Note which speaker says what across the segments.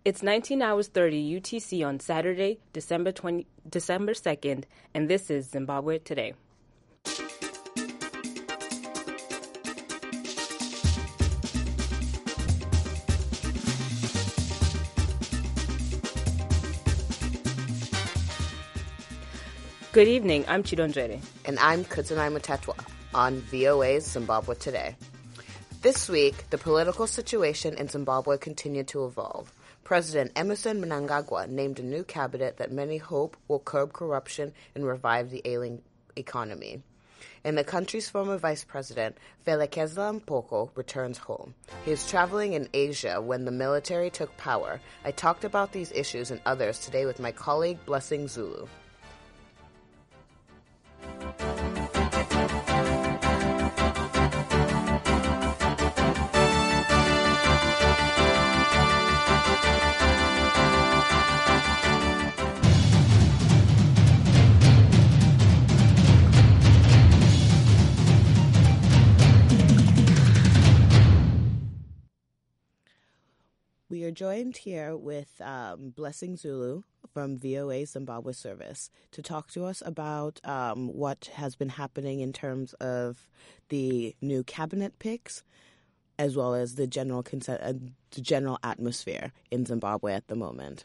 Speaker 1: It's 19 hours 30 UTC on Saturday, December 2nd, and this is Zimbabwe Today. Good evening, I'm Chidonjere.
Speaker 2: And I'm Kudzanai Mutetwa on VOA's Zimbabwe Today. This week, the political situation in Zimbabwe continued to evolve. President Emmerson Mnangagwa named a new cabinet that many hope will curb corruption and revive the ailing economy. And the country's former vice president, Felekezela Mpoko, returns home. He is traveling in Asia when the military took power. I talked about these issues and others today with my colleague, Blessing Zulu. We are joined here with Blessing Zulu from VOA Zimbabwe Service to talk to us about what has been happening in terms of the new cabinet picks, as well as the general the general atmosphere in Zimbabwe at the moment.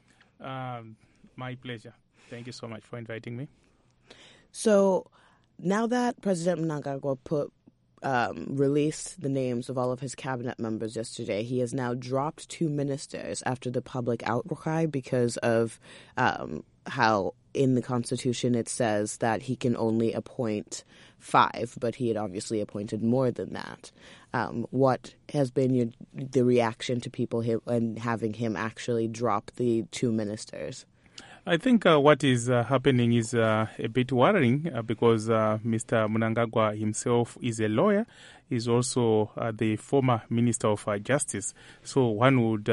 Speaker 3: My pleasure. Thank you so much for inviting me.
Speaker 2: So now that President Mnangagwa released the names of all of his cabinet members yesterday, he has now dropped 2 ministers after the public outcry because of how in the Constitution it says that he can only appoint 5, but he had obviously appointed more than that. What has been the reaction to people and having him actually drop the 2 ministers?
Speaker 3: I think what is happening is a bit worrying because Mr. Mnangagwa himself is a lawyer. He's also the former Minister of Justice. So one would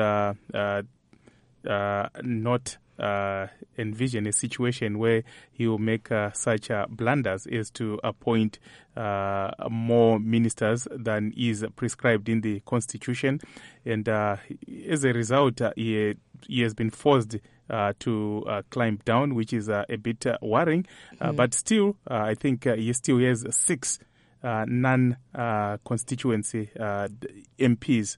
Speaker 3: not envision a situation where he will make such blunders as to appoint more ministers than is prescribed in the Constitution. And as a result, he has been forced to climb down, which is a bit worrying. But still, I think he still has 6 non-constituency MPs.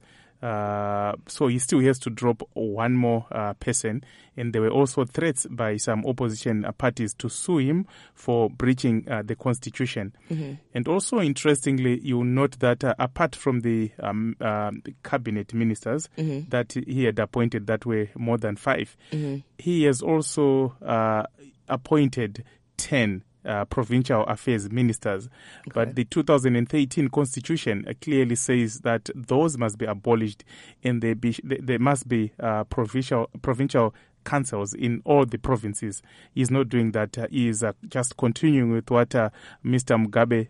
Speaker 3: So he still has to drop 1 more person. And there were also threats by some opposition parties to sue him for breaching the Constitution. Mm-hmm. And also, interestingly, you'll note that apart from the cabinet ministers mm-hmm. that he had appointed that were more than 5, mm-hmm. he has also appointed 10 provincial affairs ministers. Okay. But the 2013 Constitution clearly says that those must be abolished and there must be provincial councils in all the provinces. He's not doing that. He is just continuing with what Mr. Mugabe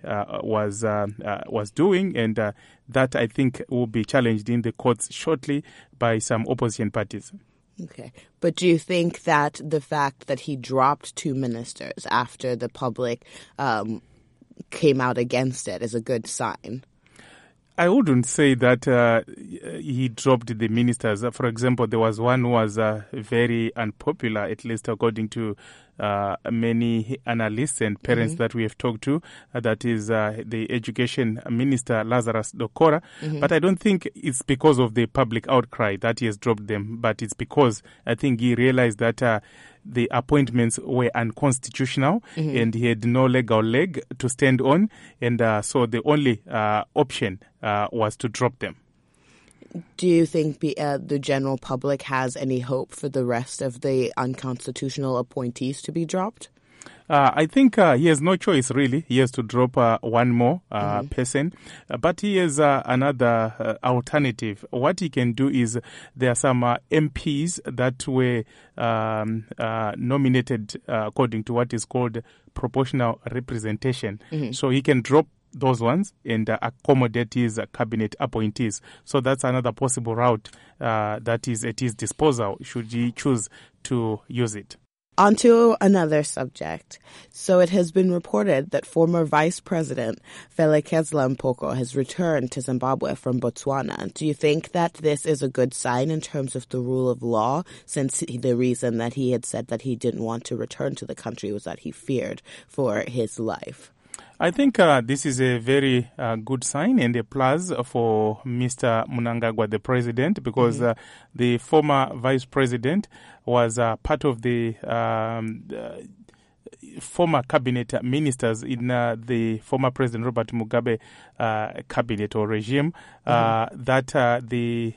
Speaker 3: was doing, and that I think will be challenged in the courts shortly by some opposition parties.
Speaker 2: Okay. But do you think that the fact that he dropped 2 ministers after the public came out against it is a good sign?
Speaker 3: I wouldn't say that he dropped the ministers. For example, there was one who was very unpopular, at least according to many analysts and parents mm-hmm. that we have talked to. That is the education minister, Lazarus Dokora. Mm-hmm. But I don't think it's because of the public outcry that he has dropped them, but it's because I think he realized that the appointments were unconstitutional mm-hmm. and he had no legal leg to stand on. And so the only option was to drop them.
Speaker 2: Do you think the general public has any hope for the rest of the unconstitutional appointees to be dropped?
Speaker 3: I think he has no choice, really. He has to drop 1 more mm-hmm. person. But he has another alternative. What he can do is there are some MPs that were nominated according to what is called proportional representation. Mm-hmm. So he can drop those ones and accommodate his cabinet appointees. So that's another possible route that is at his disposal should he choose to use it.
Speaker 2: Onto another subject. So it has been reported that former Vice President Felekezela Mpoko has returned to Zimbabwe from Botswana. Do you think that this is a good sign in terms of the rule of law, since the reason that he had said that he didn't want to return to the country was that he feared for his life?
Speaker 3: I think this is a very good sign and a plus for Mr. Mnangagwa, the president, because the former vice president was part of the former cabinet ministers in the former President Robert Mugabe cabinet or regime that the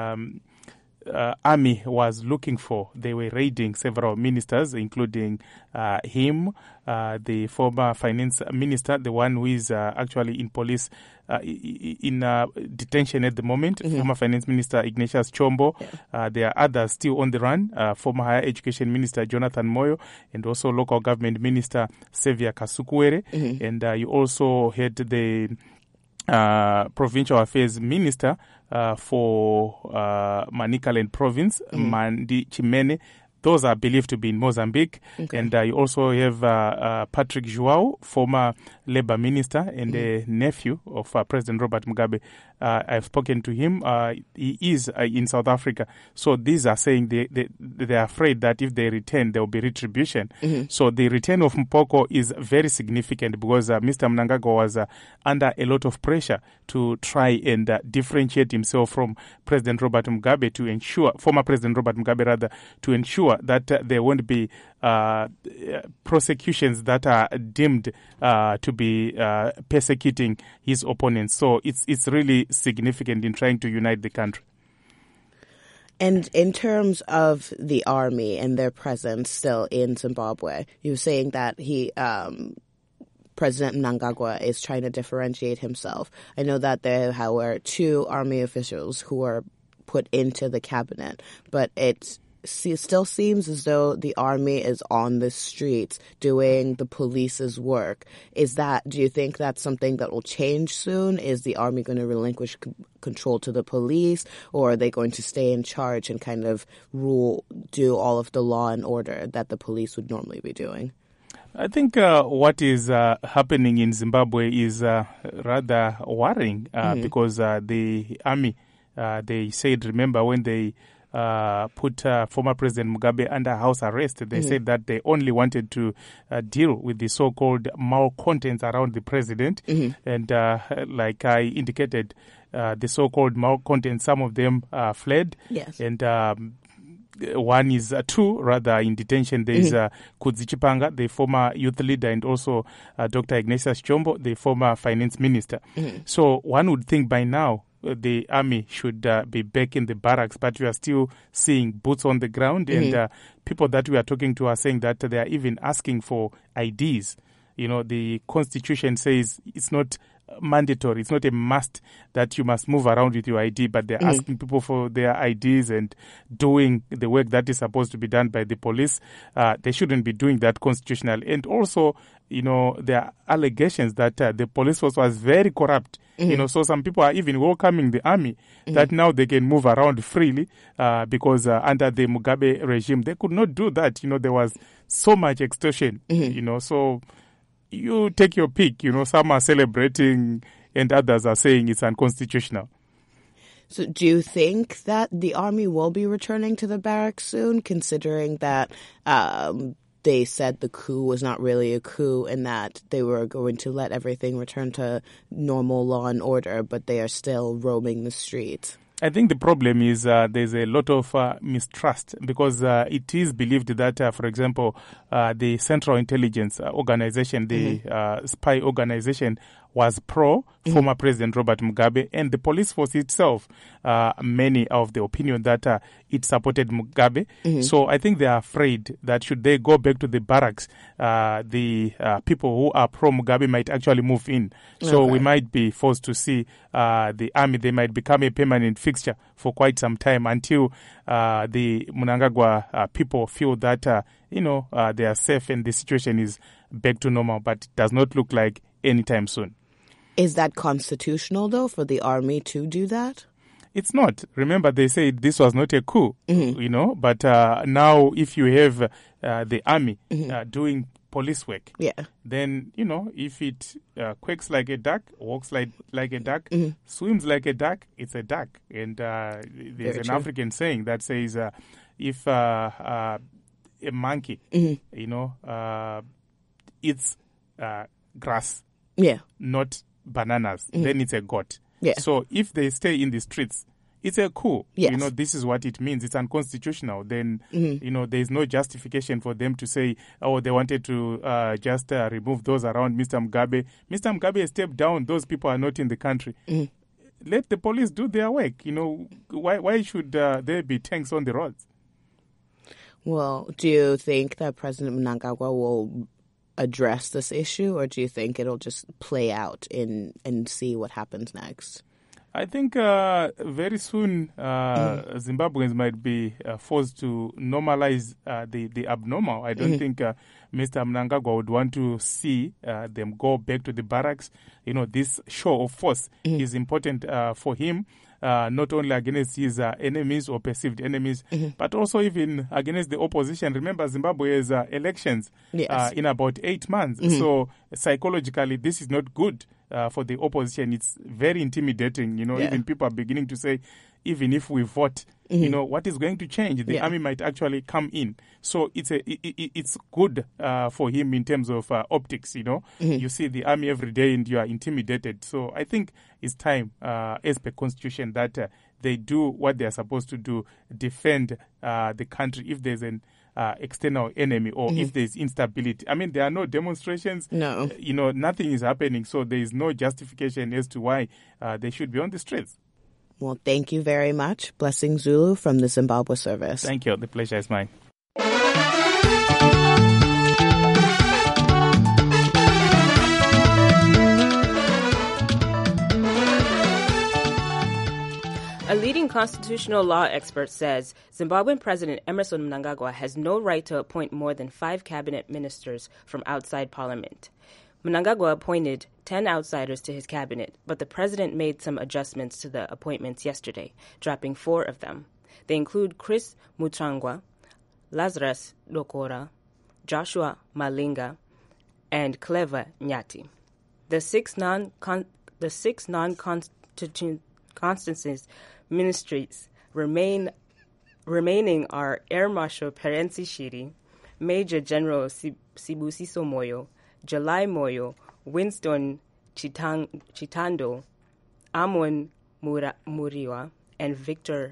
Speaker 3: army was looking for. They were raiding several ministers, including him, the former finance minister, the one who is actually in police in detention at the moment, former finance minister Ignatius Chombo. There are others still on the run, former higher education minister Jonathan Moyo, and also local government minister Xavier Kasukuwere. And you also had the provincial affairs minister for Manicaland province, Mandi Chimene. Those are believed to be in Mozambique. And you also have Patrick João, former labor minister and a nephew of President Robert Mugabe. I've spoken to him. He is in South Africa. So these are saying they are afraid that if they return, there will be retribution. So the return of Mpoko is very significant because Mr. Mnangagwa was under a lot of pressure to try and differentiate himself from President Robert Mugabe to ensure, former President Robert Mugabe rather, to ensure that there won't be prosecutions that are deemed to be persecuting his opponents. So it's really significant in trying to unite the country.
Speaker 2: And in terms of the army and their presence still in Zimbabwe, you were saying that President Mnangagwa is trying to differentiate himself. I know that there were 2 army officials who were put into the cabinet, but it still seems as though the army is on the streets doing the police's work. Do you think that's something that will change soon? Is the army going to relinquish control to the police, or are they going to stay in charge and kind of do all of the law and order that the police would normally be doing?
Speaker 3: I think what is happening in Zimbabwe is rather worrying because the army, they said, remember when they put former President Mugabe under house arrest, they said that they only wanted to deal with the so-called malcontents around the president. And like I indicated, the so-called malcontents, some of them fled.
Speaker 2: Yes.
Speaker 3: And one is 2 rather in detention. There is Kudzi Chipanga, the former youth leader, and also Dr. Ignatius Chombo, the former finance minister. So one would think by now the army should be back in the barracks, but we are still seeing boots on the ground, and people that we are talking to are saying that they are even asking for IDs. You know, the constitution says it's not mandatory, it's not a must that you must move around with your ID, but they're asking people for their IDs and doing the work that is supposed to be done by the police. They shouldn't be doing that constitutionally. And also, you know, there are allegations that the police force was very corrupt. You know, so some people are even welcoming the army that now they can move around freely because under the Mugabe regime, they could not do that. You know, there was so much extortion, you know, so you take your pick. You know, some are celebrating and others are saying it's unconstitutional.
Speaker 2: So do you think that the army will be returning to the barracks soon, considering that they said the coup was not really a coup and that they were going to let everything return to normal law and order, but they are still roaming the streets?
Speaker 3: I think the problem is there's a lot of mistrust because it is believed that, for example, the Central Intelligence Organization, the spy organization, was pro-former President Robert Mugabe, and the police force itself, many of the opinion that it supported Mugabe. So I think they are afraid that should they go back to the barracks, the people who are pro-Mugabe might actually move in. So we might be forced to see the army, they might become a permanent fixture for quite some time until the Mnangagwa people feel that, they are safe and the situation is back to normal, but it does not look like anytime soon.
Speaker 2: Is that constitutional, though, for the army to do that?
Speaker 3: It's not. Remember, they said this was not a coup, but now if you have the army doing police work, then, if it quakes like a duck, walks like a duck, swims like a duck, it's a duck. And there's an African saying that says, if a monkey, eats grass, not bananas, then it's a goat. Yeah. So if they stay in the streets, it's a coup.
Speaker 2: Yes.
Speaker 3: This is what it means. It's unconstitutional. Then, there's no justification for them to say, they wanted to just remove those around Mr. Mugabe. Mr. Mugabe has stepped down. Those people are not in the country. Let the police do their work. Why should there be tanks on the roads?
Speaker 2: Well, do you think that President Mnangagwa will address this issue, or do you think it'll just play out and see what happens next?
Speaker 3: I think very soon Zimbabweans might be forced to normalize the abnormal. I don't think Mr. Mnangagwa would want to see them go back to the barracks. This show of force is important for him. Not only against his enemies or perceived enemies, but also even against the opposition. Remember, Zimbabwe has elections in about 8 months. So psychologically, this is not good for the opposition. It's very intimidating. Even people are beginning to say, even if we vote, what is going to change? The army might actually come in. So it's good for him in terms of optics, You see the army every day and you are intimidated. So I think it's time, as per constitution, that they do what they are supposed to do, defend the country if there's an external enemy or if there's instability. I mean, there are no demonstrations.
Speaker 2: No.
Speaker 3: Nothing is happening. So there is no justification as to why they should be on the streets.
Speaker 2: Well, thank you very much. Blessing Zulu from the Zimbabwe Service.
Speaker 3: Thank you. The pleasure is mine.
Speaker 1: A leading constitutional law expert says Zimbabwean President Emmerson Mnangagwa has no right to appoint more than 5 cabinet ministers from outside parliament. Mnangagwa appointed 10 outsiders to his cabinet, but the president made some adjustments to the appointments yesterday, dropping 4 of them. They include Chris Mutsvangwa, Lazarus Lokora, Joshua Malinga, and Clever Nyati. The six non-constituencies ministries remaining are Air Marshal Perensi Shiri, Major General Sibusiso Moyo, July Moyo, Winston Chitando, Amon Muriwa, and Victor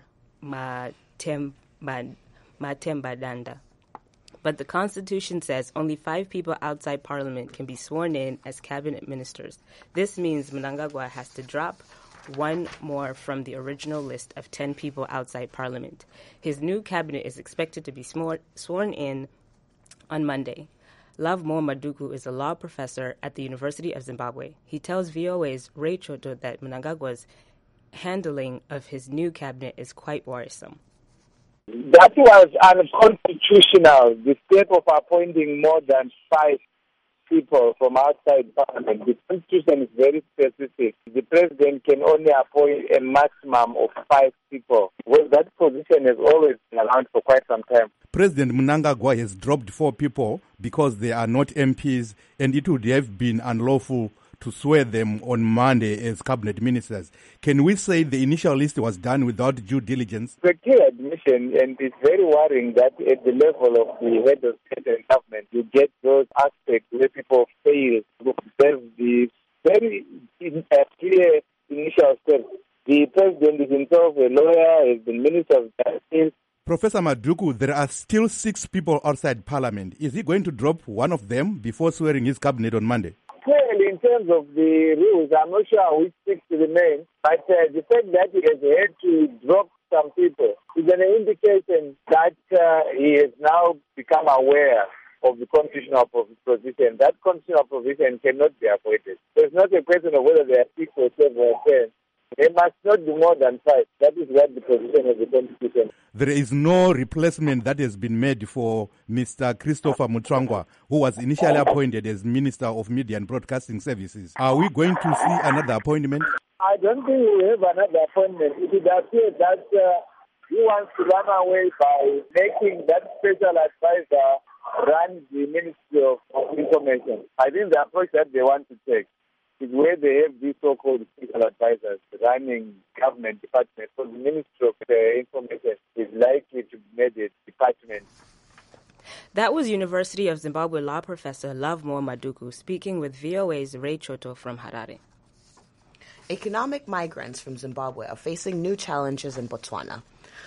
Speaker 1: Matembadanda. But the Constitution says only 5 people outside Parliament can be sworn in as cabinet ministers. This means Mnangagwa has to drop 1 more from the original list of 10 people outside Parliament. His new cabinet is expected to be sworn in on Monday. Lovemore Maduku is a law professor at the University of Zimbabwe. He tells VOA's Ray Choto that Mnangagwa's handling of his new cabinet is quite worrisome.
Speaker 4: That was unconstitutional, the step of appointing more than 5 people from outside Parliament. The Constitution is very specific. The President can only appoint a maximum of 5 people. Well, that position has always been around for quite some time.
Speaker 5: President Mnangagwa has dropped 4 people because they are not MPs, and it would have been unlawful to swear them on Monday as cabinet ministers. Can we say the initial list was done without due diligence?
Speaker 4: It's a clear admission, and it's very worrying that at the level of the head of state and government, you get those aspects where people fail to observe the very clear initial steps. The president is himself a lawyer, has been Minister of Justice.
Speaker 5: Professor Maduku, there are still 6 people outside Parliament. Is he going to drop one of them before swearing his cabinet on Monday?
Speaker 4: Well, in terms of the rules, I'm not sure which 6 to remain, but the fact that he has had to drop some people is an indication that he has now become aware of the constitutional provision. That constitutional provision cannot be avoided. So it's not a question of whether there are 6 or 7 or 10. There must not be more than 5. That is what the provision of the Constitution.
Speaker 5: There is no replacement that has been made for Mr. Christopher Mutsvangwa, who was initially appointed as Minister of Media and Broadcasting Services. Are we going to see another appointment?
Speaker 4: I don't think we have another appointment. It would appear that he wants to run away by making that special advisor run the Ministry of Information. I think the approach that they want to take is where they have these so-called special advisors running government departments. So the Ministry of Information is likely to be made a department.
Speaker 1: That was University of Zimbabwe law professor Lovemore Maduku speaking with VOA's Ray Choto from Harare.
Speaker 2: Economic migrants from Zimbabwe are facing new challenges in Botswana.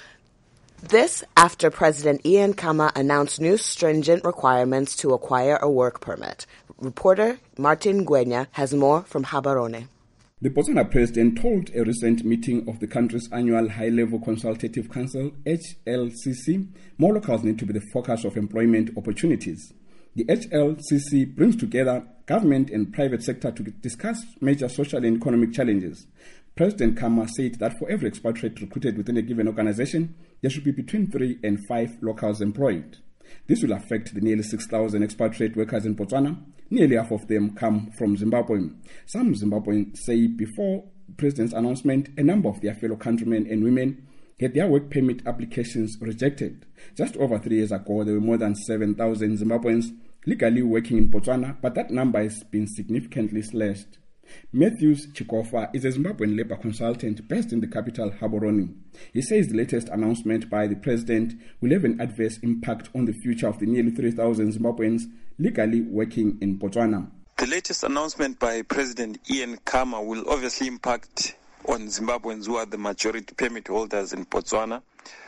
Speaker 2: This after President Ian Khama announced new stringent requirements to acquire a work permit. Reporter Martin Ngwenya has more from Gaborone.
Speaker 6: The Botswana president told a recent meeting of the country's annual High-Level Consultative Council, HLCC, more locals need to be the focus of employment opportunities. The HLCC brings together government and private sector to discuss major social and economic challenges. President Khama said that for every expatriate recruited within a given organization, there should be between 3 and 5 locals employed. This will affect the nearly 6,000 expatriate workers in Botswana. Nearly half of them come from Zimbabwe. Some Zimbabweans say before the president's announcement, a number of their fellow countrymen and women had their work permit applications rejected. Just over 3 years ago, there were more than 7,000 Zimbabweans legally working in Botswana, but that number has been significantly slashed. Matthews Chikofa is a Zimbabwean labor consultant based in the capital, Gaborone. He says the latest announcement by the president will have an adverse impact on the future of the nearly 3,000 Zimbabweans legally working in Botswana.
Speaker 7: The latest announcement by President Ian Khama will obviously impact on Zimbabweans who are the majority permit holders in Botswana.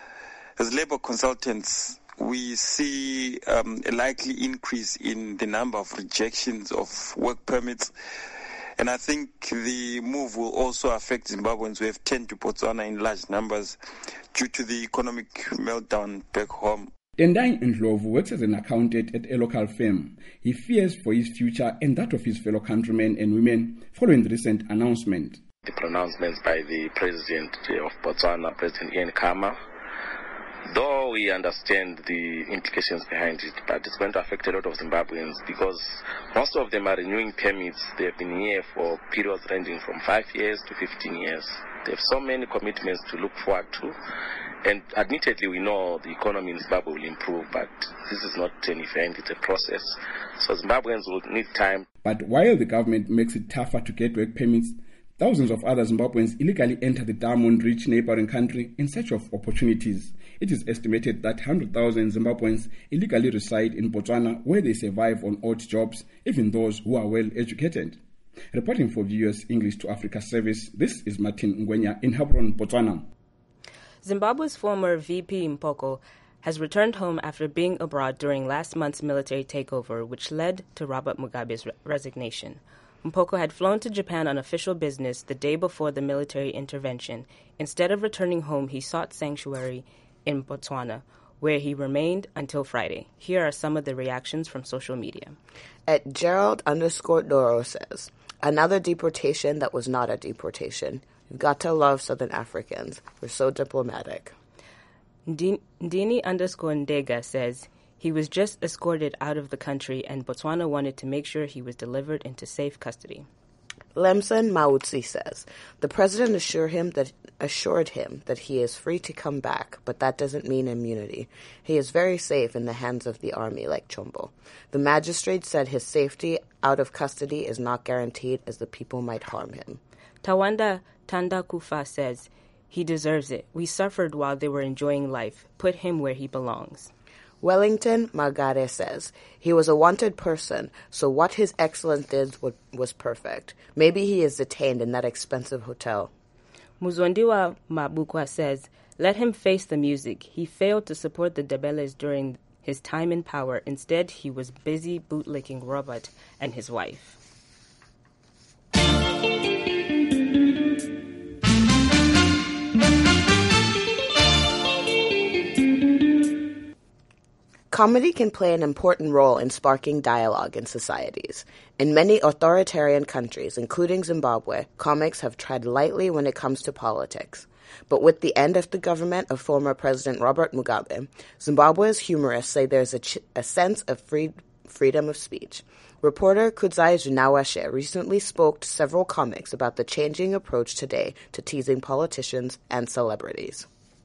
Speaker 7: As labor consultants, we see a likely increase in the number of rejections of work permits. And I think the move will also affect Zimbabweans who have turned to Botswana in large numbers due to the economic meltdown back home.
Speaker 6: Tendai Ndlovu works as an accountant at a local firm. He fears for his future and that of his fellow countrymen and women following the recent announcement.
Speaker 8: The pronouncements by the president of Botswana, President Ian Khama, though we understand the implications behind it, but it's going to affect a lot of Zimbabweans because most of them are renewing permits. They have been here for periods ranging from 5 years to 15 years. They have so many commitments to look forward to. And admittedly, we know the economy in Zimbabwe will improve, but this is not an event, it's a process. So Zimbabweans will need time.
Speaker 6: But while the government makes it tougher to get work permits, thousands of other Zimbabweans illegally enter the diamond-rich neighboring country in search of opportunities. It is estimated that 100,000 Zimbabweans illegally reside in Botswana where they survive on odd jobs, even those who are well educated. Reporting for VOA's English to Africa service, this is Martin Ngwenya in Gaborone, Botswana.
Speaker 1: Zimbabwe's former VP Mpoko has returned home after being abroad during last month's military takeover, which led to Robert Mugabe's resignation. Mpoko had flown to Japan on official business the day before the military intervention. Instead of returning home, he sought sanctuary in Botswana, where he remained until Friday. Here are some of the reactions from social media.
Speaker 2: At Gerald_Doro says, another deportation that was not a deportation. You've got to love Southern Africans. We're so diplomatic.
Speaker 1: Ndini_Ndega says, he was just escorted out of the country and Botswana wanted to make sure he was delivered into safe custody.
Speaker 2: Lemson Mautsi says, the president assured him that he is free to come back, but that doesn't mean immunity. He is very safe in the hands of the army, like Chombo. The magistrate said his safety out of custody is not guaranteed as the people might harm him.
Speaker 1: Tawanda Tandakufa says, he deserves it. We suffered while they were enjoying life. Put him where he belongs.
Speaker 2: Wellington Margare says, he was a wanted person, so what His Excellency did was perfect. Maybe he is detained in that expensive hotel.
Speaker 1: Muzondiwa Mabukwa says, let him face the music. He failed to support the Debeles during his time in power. Instead, he was busy bootlicking Robert and his wife.
Speaker 2: Comedy can play an important role in sparking dialogue in societies. In many authoritarian countries, including Zimbabwe, comics have tread lightly when it comes to politics. But with the end of the government of former President Robert Mugabe, Zimbabwe's humorists say there's a sense of freedom of speech. Reporter Kudzai Junawashe recently spoke to several comics about the changing approach today to teasing politicians and celebrities.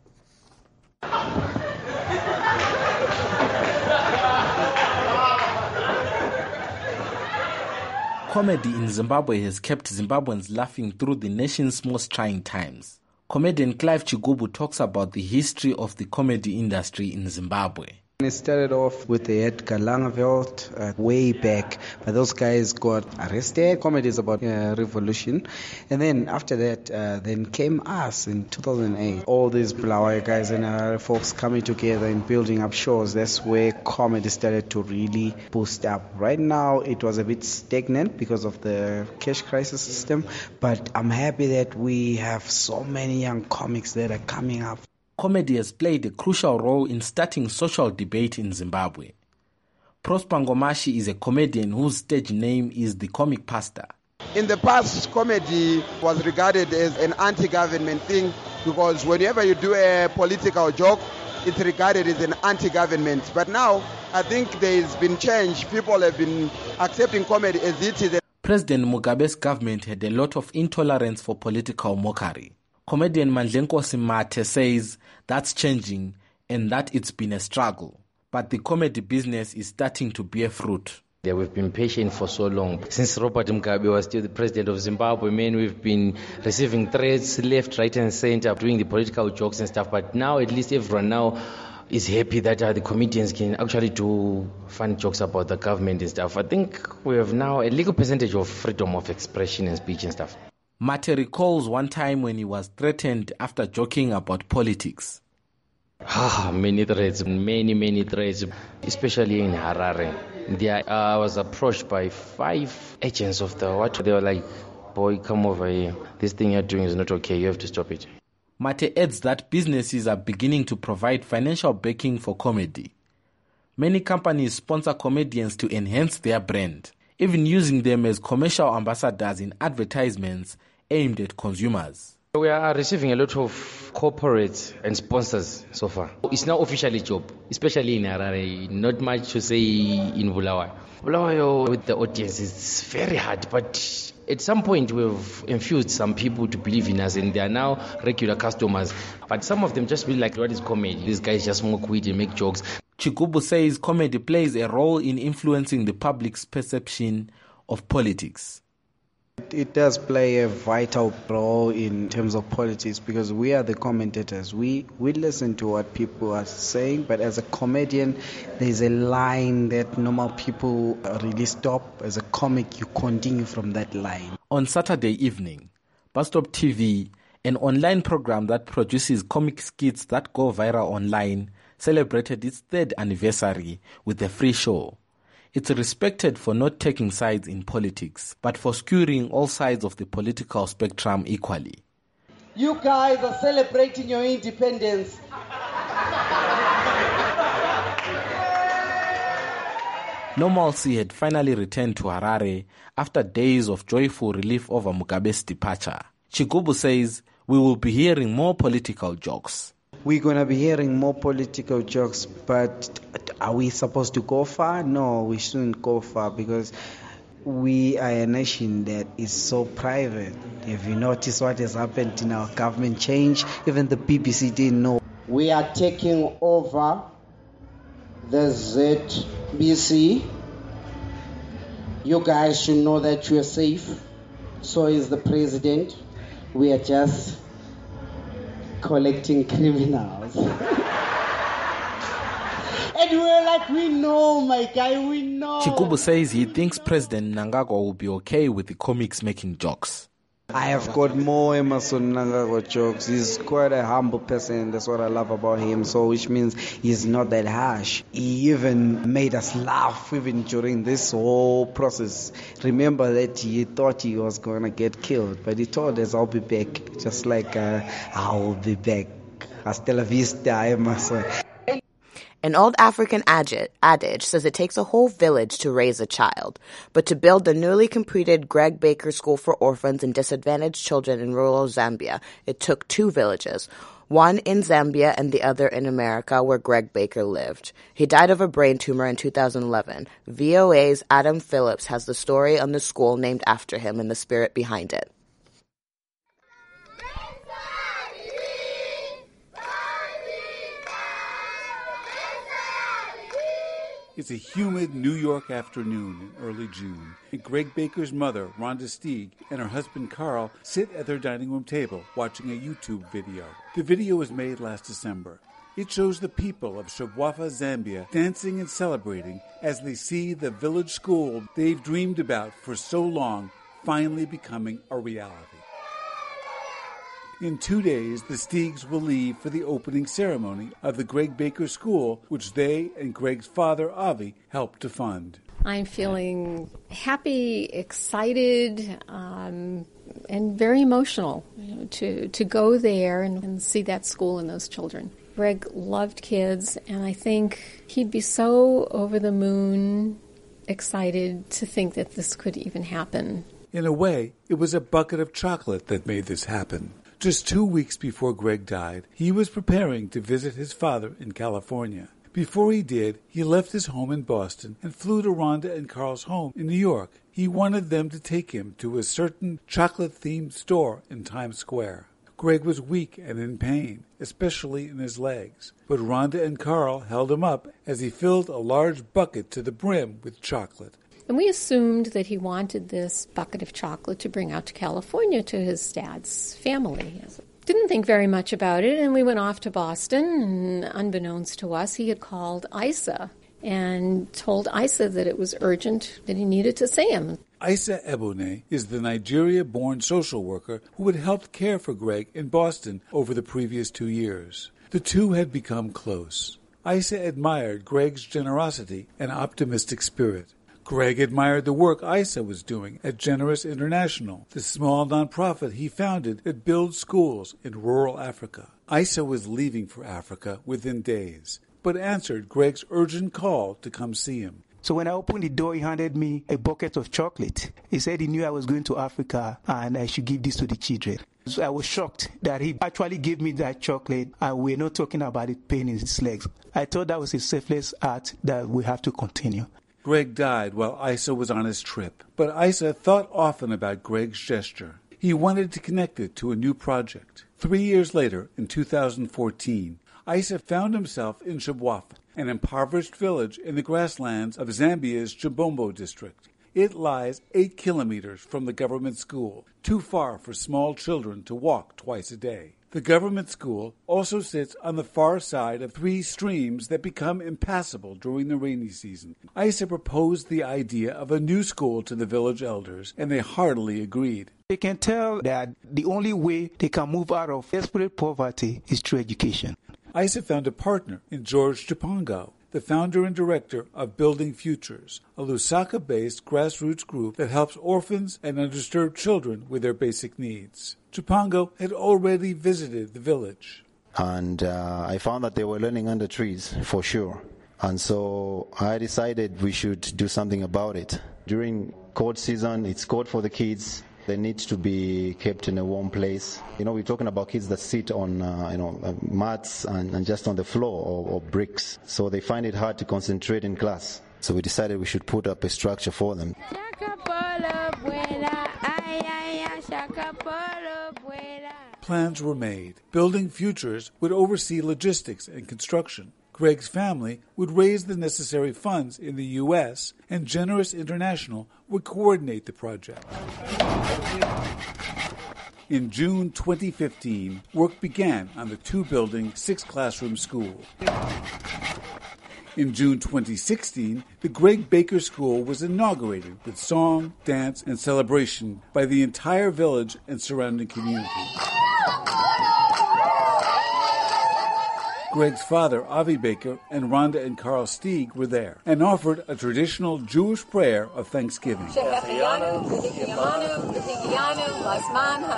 Speaker 9: Comedy in Zimbabwe has kept Zimbabweans laughing through the nation's most trying times. Comedian Clive Chigubu talks about the history of the comedy industry in Zimbabwe.
Speaker 10: It started off with the Edgar Langeveld way back, but those guys got arrested. Comedy is about revolution. And then after that, then came us in 2008. All these Bulawayo guys and folks coming together and building up shows. That's where comedy started to really boost up. Right now, it was a bit stagnant because of the cash crisis system, but I'm happy that we have so many young comics that are coming up.
Speaker 9: Comedy has played a crucial role in starting social debate in Zimbabwe. Prosper Ngomashi is a comedian whose stage name is the Comic Pastor.
Speaker 11: In the past, comedy was regarded as an anti-government thing because whenever you do a political joke, it's regarded as an anti-government. But now, I think there's been change. People have been accepting comedy as it is.
Speaker 9: President Mugabe's government had a lot of intolerance for political mockery. Comedian Mandlenkosi Mate says that's changing and that it's been a struggle. But the comedy business is starting to bear fruit.
Speaker 12: Yeah, we've been patient for so long. Since Robert Mugabe was still the president of Zimbabwe, we've been receiving threats left, right and center, doing the political jokes and stuff. But now at least everyone now is happy that the comedians can actually do fun jokes about the government and stuff. I think we have now a legal percentage of freedom of expression and speech and stuff.
Speaker 9: Mate recalls one time when he was threatened after joking about politics.
Speaker 12: Many threats, many threats, especially in Harare. I was approached by 5 agents of the watch. They were like, boy, come over here. This thing you're doing is not okay. You have to stop it.
Speaker 9: Mate adds that businesses are beginning to provide financial backing for comedy. Many companies sponsor comedians to enhance their brand, even using them as commercial ambassadors in advertisements aimed at consumers.
Speaker 12: We are receiving a lot of corporates and sponsors so far. It's now officially a job, especially in Harare. Not much to say in Bulawayo. Bulawayo with the audience is very hard, but at some point we've infused some people to believe in us and they are now regular customers. But some of them just feel like, what is comedy? These guys just smoke weed and make jokes.
Speaker 9: Chigubu says comedy plays a role in influencing the public's perception of politics.
Speaker 10: It does play a vital role in terms of politics because we are the commentators. We listen to what people are saying, but as a comedian, there's a line that normal people really stop. As a comic, you continue from that line.
Speaker 9: On Saturday evening, Bus Stop TV, an online program that produces comic skits that go viral online, celebrated its 3rd anniversary with a free show. It's respected for not taking sides in politics, but for skewering all sides of the political spectrum equally.
Speaker 13: You guys are celebrating your independence.
Speaker 9: Normalcy had finally returned to Harare after days of joyful relief over Mugabe's departure. Chigubu says we will be hearing more political jokes.
Speaker 10: We're going to be hearing more political jokes, but are we supposed to go far? No, we shouldn't go far because we are a nation that is so private. If you notice what has happened in our government change, even the BBC didn't know.
Speaker 13: We are taking over the ZBC. You guys should know that you are safe. So is the president. We are just collecting criminals. And we're like, we know, my guy, we know.
Speaker 9: Chigubu says he thinks President Mnangagwa will be okay with the comics making jokes.
Speaker 10: I have got more Emmerson Mnangagwa jokes. He's quite a humble person. That's what I love about him. So which means he's not that harsh. He even made us laugh even during this whole process. Remember that he thought he was going to get killed, but he told us, I'll be back. Just like, I'll be back. Hasta la vista, Emerson.
Speaker 2: An old African adage says it takes a whole village to raise a child, but to build the newly completed Greg Baker School for Orphans and Disadvantaged Children in rural Zambia, it took 2 villages, one in Zambia and the other in America, where Greg Baker lived. He died of a brain tumor in 2011. VOA's Adam Phillips has the story on the school named after him and the spirit behind it.
Speaker 14: It's a humid New York afternoon in early June, and Greg Baker's mother, Rhonda Stieg, and her husband Carl sit at their dining room table watching a YouTube video. The video was made last December. It shows the people of Shabwapa, Zambia, dancing and celebrating as they see the village school they've dreamed about for so long finally becoming a reality. In 2 days, the Stiegs will leave for the opening ceremony of the Greg Baker School, which they and Greg's father, Avi, helped to fund.
Speaker 15: I'm feeling happy, excited, and very emotional to go there and see that school and those children. Greg loved kids, and I think he'd be so over the moon excited to think that this could even happen.
Speaker 14: In a way, it was a bucket of chocolate that made this happen. Just 2 weeks before Greg died, he was preparing to visit his father in California. Before he did, he left his home in Boston and flew to Rhonda and Carl's home in New York. He wanted them to take him to a certain chocolate-themed store in Times Square. Greg was weak and in pain, especially in his legs, but Rhonda and Carl held him up as he filled a large bucket to the brim with chocolate.
Speaker 15: And we assumed that he wanted this bucket of chocolate to bring out to California to his dad's family. Didn't think very much about it, and we went off to Boston, and unbeknownst to us, he had called Isa and told Isa that it was urgent, that he needed to see him.
Speaker 14: Isa Ebone is the Nigeria-born social worker who had helped care for Greg in Boston over the previous 2 years. The two had become close. Isa admired Greg's generosity and optimistic spirit. Greg admired the work Isa was doing at Generous International, the small nonprofit he founded that builds schools in rural Africa. Isa was leaving for Africa within days, but answered Greg's urgent call to come see him.
Speaker 16: So when I opened the door, he handed me a bucket of chocolate. He said he knew I was going to Africa and I should give this to the children. So I was shocked that he actually gave me that chocolate and we're not talking about it pain in his legs. I thought that was a selfless act that we have to continue.
Speaker 14: Greg died while Isa was on his trip, but Isa thought often about Greg's gesture. He wanted to connect it to a new project. 3 years later, in 2014, Isa found himself in Shabwapa, an impoverished village in the grasslands of Zambia's Chibombo district. It lies 8 kilometers from the government school, too far for small children to walk twice a day. The government school also sits on the far side of 3 streams that become impassable during the rainy season. Isa proposed the idea of a new school to the village elders, and they heartily agreed.
Speaker 16: They can tell that the only way they can move out of desperate poverty is through education.
Speaker 14: Isa found a partner in George Chipango, the founder and director of Building Futures, a Lusaka-based grassroots group that helps orphans and undisturbed children with their basic needs. Chipango had already visited the village.
Speaker 17: And I found that they were learning under trees, for sure. And so I decided we should do something about it. During cold season, it's cold for the kids. They need to be kept in a warm place. You know, we're talking about kids that sit on, mats and just on the floor or bricks. So they find it hard to concentrate in class. So we decided we should put up a structure for them.
Speaker 14: Plans were made. Building Futures would oversee logistics and construction. Greg's family would raise the necessary funds in the U.S., and Generous International would coordinate the project. In June 2015, work began on the 2-building, 6-classroom school. In June 2016, the Greg Baker School was inaugurated with song, dance, and celebration by the entire village and surrounding community. Greg's father, Avi Baker, and Rhonda and Carl Stieg were there and offered a traditional Jewish prayer of thanksgiving.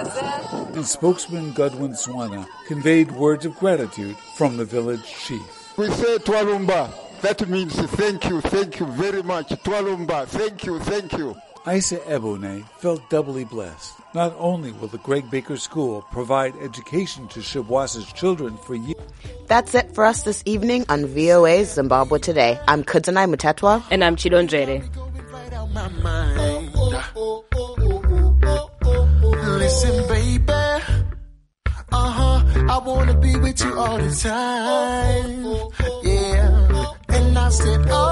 Speaker 14: And spokesman Godwin Swana conveyed words of gratitude from the village chief.
Speaker 18: We say Twalumba. That means thank you very much. Twalumba, thank you.
Speaker 14: Isa Ebone felt doubly blessed. Not only will the Greg Baker School provide education to Shibwasa's children for years.
Speaker 2: That's it for us this evening on VOA Zimbabwe Today. I'm Kudzanai Mutatwa.
Speaker 1: And I'm Chidonjere.
Speaker 19: Listen, baby. I wanna be with you all the time. Yeah. And I said,